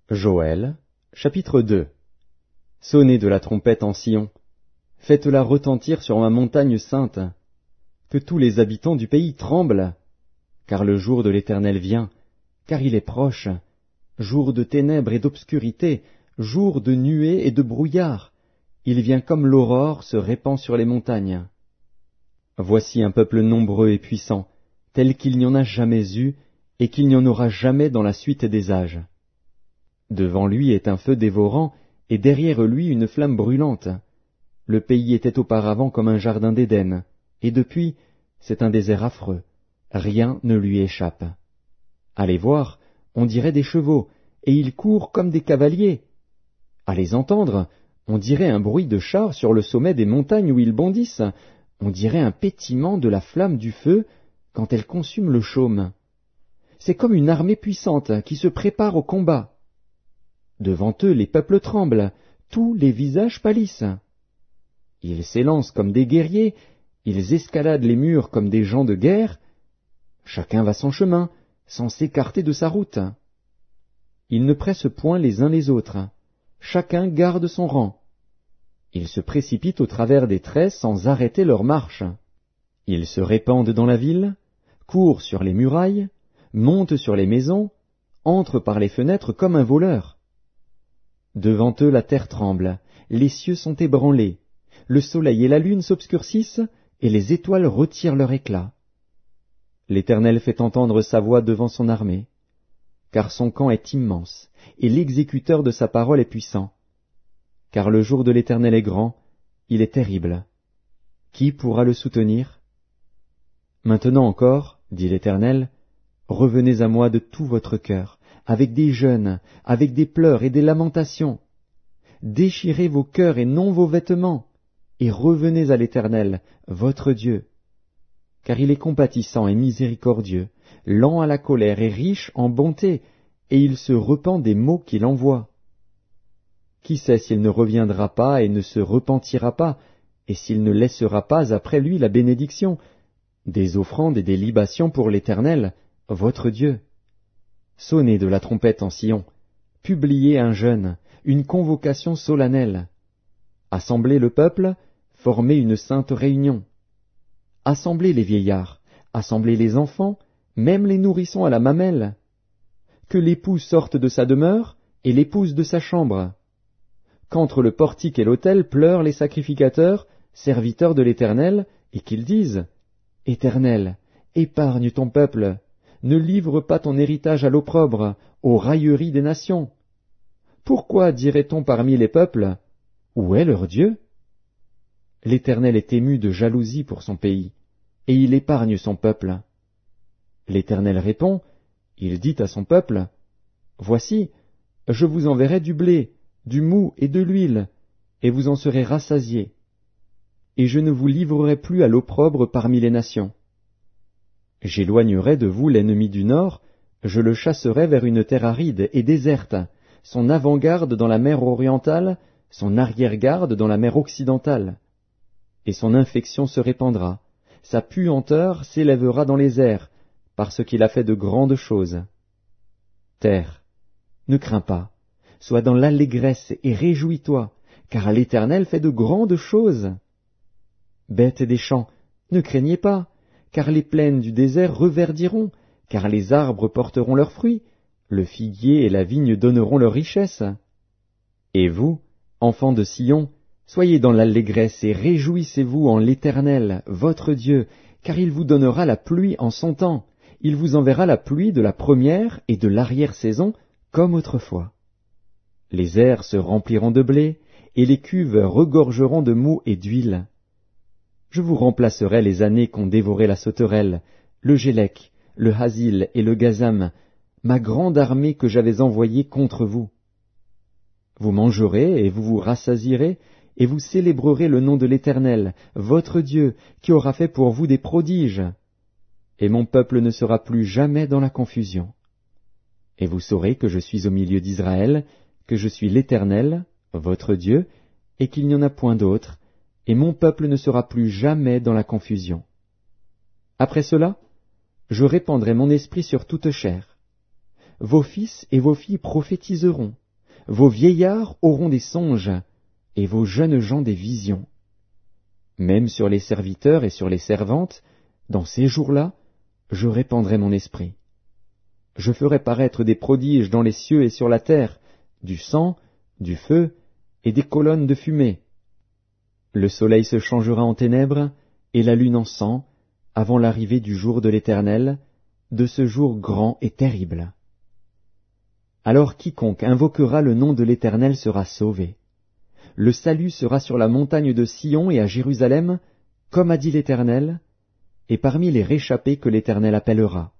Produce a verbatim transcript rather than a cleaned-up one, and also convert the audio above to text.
Joël, chapitre deux. Sonnez de la trompette en Sion, faites-la retentir sur ma montagne sainte, que tous les habitants du pays tremblent, car le jour de l'Éternel vient, car il est proche, jour de ténèbres et d'obscurité, jour de nuées et de brouillard, il vient comme l'aurore se répand sur les montagnes. Voici un peuple nombreux et puissant, tel qu'il n'y en a jamais eu, et qu'il n'y en aura jamais dans la suite des âges. Devant lui est un feu dévorant, et derrière lui une flamme brûlante. Le pays était auparavant comme un jardin d'Éden, et depuis, c'est un désert affreux. Rien ne lui échappe. À les voir, on dirait des chevaux, et ils courent comme des cavaliers. À les entendre, on dirait un bruit de chars sur le sommet des montagnes où ils bondissent. On dirait un pétillement de la flamme du feu quand elle consume le chaume. C'est comme une armée puissante qui se prépare au combat. Devant eux, les peuples tremblent, tous les visages pâlissent. Ils s'élancent comme des guerriers, ils escaladent les murs comme des gens de guerre. Chacun va son chemin, sans s'écarter de sa route. Ils ne pressent point les uns les autres, chacun garde son rang. Ils se précipitent au travers des traits sans arrêter leur marche. Ils se répandent dans la ville, courent sur les murailles, montent sur les maisons, entrent par les fenêtres comme un voleur. Devant eux la terre tremble, les cieux sont ébranlés, le soleil et la lune s'obscurcissent, et les étoiles retirent leur éclat. L'Éternel fait entendre sa voix devant son armée, car son camp est immense, et l'exécuteur de sa parole est puissant. Car le jour de l'Éternel est grand, il est terrible. Qui pourra le soutenir? Maintenant encore, dit l'Éternel, revenez à moi de tout votre cœur, avec des jeûnes, avec des pleurs et des lamentations. Déchirez vos cœurs et non vos vêtements, et revenez à l'Éternel, votre Dieu. Car il est compatissant et miséricordieux, lent à la colère et riche en bonté, et il se repent des maux qu'il envoie. Qui sait s'il ne reviendra pas et ne se repentira pas, et s'il ne laissera pas après lui la bénédiction, des offrandes et des libations pour l'Éternel, votre Dieu. Sonnez de la trompette en Sion, publiez un jeûne, une convocation solennelle. Assemblez le peuple, formez une sainte réunion. Assemblez les vieillards, assemblez les enfants, même les nourrissons à la mamelle. Que l'époux sorte de sa demeure et l'épouse de sa chambre. Qu'entre le portique et l'autel pleurent les sacrificateurs, serviteurs de l'Éternel, et qu'ils disent « Éternel, épargne ton peuple, ne livre pas ton héritage à l'opprobre, aux railleries des nations. Pourquoi dirait-on parmi les peuples « Où est leur Dieu ?» L'Éternel est ému de jalousie pour son pays, et il épargne son peuple. L'Éternel répond, il dit à son peuple « Voici, je vous enverrai du blé, du mou et de l'huile, et vous en serez rassasiés. Et je ne vous livrerai plus à l'opprobre parmi les nations. J'éloignerai de vous l'ennemi du nord, je le chasserai vers une terre aride et déserte, son avant-garde dans la mer orientale, son arrière-garde dans la mer occidentale. Et son infection se répandra, sa puanteur s'élèvera dans les airs, parce qu'il a fait de grandes choses. Terre, ne crains pas, sois dans l'allégresse et réjouis-toi, car l'Éternel fait de grandes choses. Bêtes des champs, ne craignez pas, car les plaines du désert reverdiront, car les arbres porteront leurs fruits, le figuier et la vigne donneront leur richesse. Et vous, enfants de Sion, soyez dans l'allégresse et réjouissez-vous en l'Éternel, votre Dieu, car il vous donnera la pluie en son temps, il vous enverra la pluie de la première et de l'arrière-saison, comme autrefois. Les airs se rempliront de blé, et les cuves regorgeront de mou et d'huile. Je vous remplacerai les années qu'ont dévoré la sauterelle, le gélec, le hasil et le gazam, ma grande armée que j'avais envoyée contre vous. Vous mangerez et vous vous rassasierez, et vous célébrerez le nom de l'Éternel, votre Dieu, qui aura fait pour vous des prodiges. Et mon peuple ne sera plus jamais dans la confusion. Et vous saurez que je suis au milieu d'Israël, que je suis l'Éternel, votre Dieu, et qu'il n'y en a point d'autre, et mon peuple ne sera plus jamais dans la confusion. Après cela, je répandrai mon esprit sur toute chair. vos fils et vos filles prophétiseront, vos vieillards auront des songes, et vos jeunes gens des visions. Même sur les serviteurs et sur les servantes, dans ces jours-là, je répandrai mon esprit. Je ferai paraître des prodiges dans les cieux et sur la terre, du sang, du feu et des colonnes de fumée. Le soleil se changera en ténèbres et la lune en sang, avant l'arrivée du jour de l'Éternel, de ce jour grand et terrible. Alors quiconque invoquera le nom de l'Éternel sera sauvé. Le salut sera sur la montagne de Sion et à Jérusalem, comme a dit l'Éternel, et parmi les réchappés que l'Éternel appellera.